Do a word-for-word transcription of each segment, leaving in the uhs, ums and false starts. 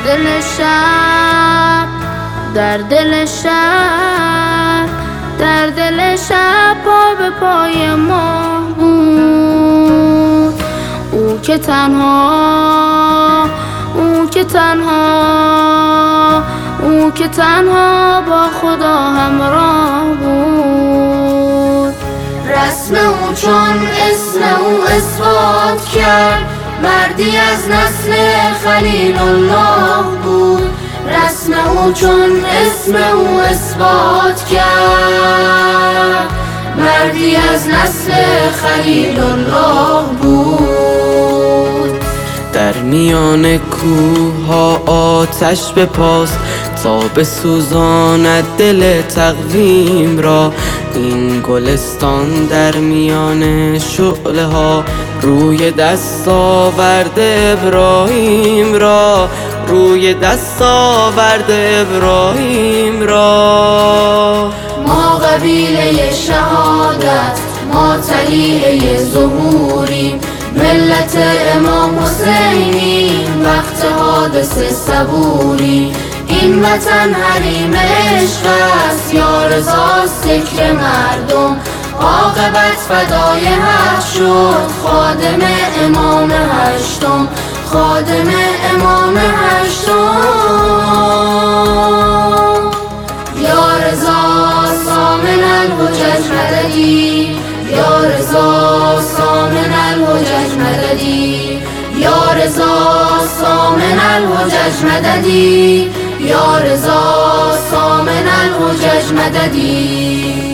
دل شب، در دل شب، در دل شب پا به پای ما بود. او که تنها، او که تنها، او که تنها با خدا همراه بود. رسم او چون اسم او اثبات کرد، مردی از نسل خلیل الله بود. رسم او چون اسم او اثبات کرد، مردی از نسل خلیل الله بود. در میان کوه ها آتش بپاس تا بسوزاند دل تقویم را. این گلستان در میان شعله ها روی دست آورده ابراهیم را، روی دست آورده ابراهیم را. ما قبیله شهادت، ما طلیعه ظهوریم، ملت امام حسینیم، وقت حادثه صبوریم. این وطن حریم عشق است، یا رضاست ذکر مردم. عاقبت فدای حق شد، خادم امام هشتم، خادم امام هشتم. یا رضا سامن الحجج مددی، یا رضا سامن الحجج مددی، یا رضا سامن الحجج مددی، یا رضا سامن الحجج مددی.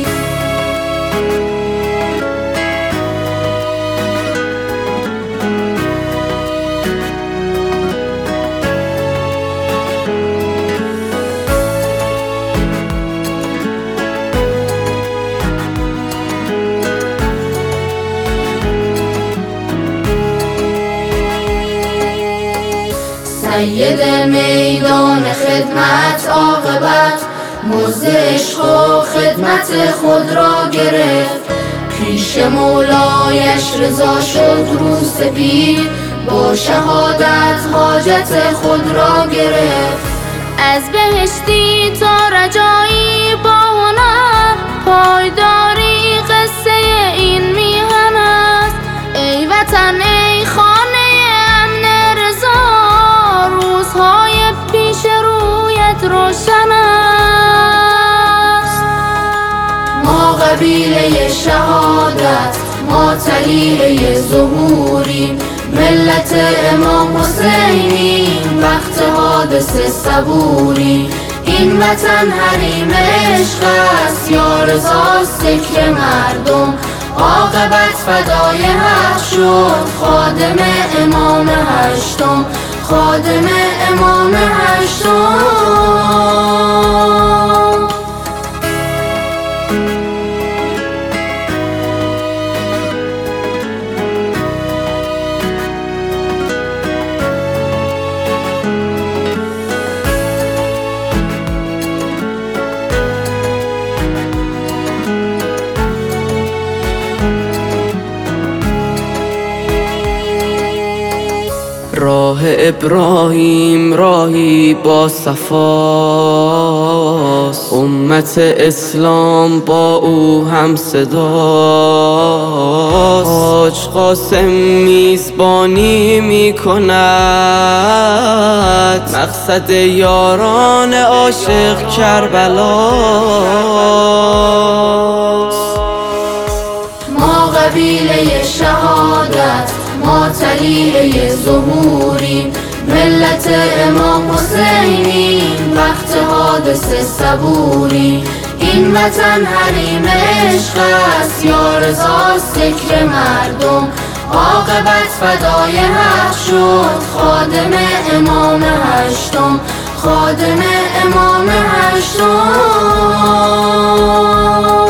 سید میدان خدمت عاقبت، مزد عشق و خدمت خود را گرفت. پیش مولایش رضا شد رو سپید، با شهادت حاجت خود را گرفت. از بهشتی تا رجایی با هنر، پایداری قصه این میهن است. ای وطن ای خانه امن رضا، روزهای پیش رویت روشن است. ما قبیله شهادت، ما طلیعه ظهوریم، ملت امام حسینیم، وقت حادثه صبوریم. این وطن حریم عشق است، یا رضاست ذکر مردم. عاقبت فدای حق شد، خادم امام هشتم، خادم امام هشتم. راه ابراهیم راهی با صفاست، امت اسلام با او هم صداست. حاج قاسم میزبانی میکند، مقصد یاران عاشق کربلاست. ما قبیله شهادت، ما طلیعه ظهوریم، ملت امام حسینیم، وقت حادثه صبوریم. این وطن حریم عشق است، یا رضاست ذکر مردم. عاقبت فدای حق شد، خادم امام هشتم، خادم امام هشتم.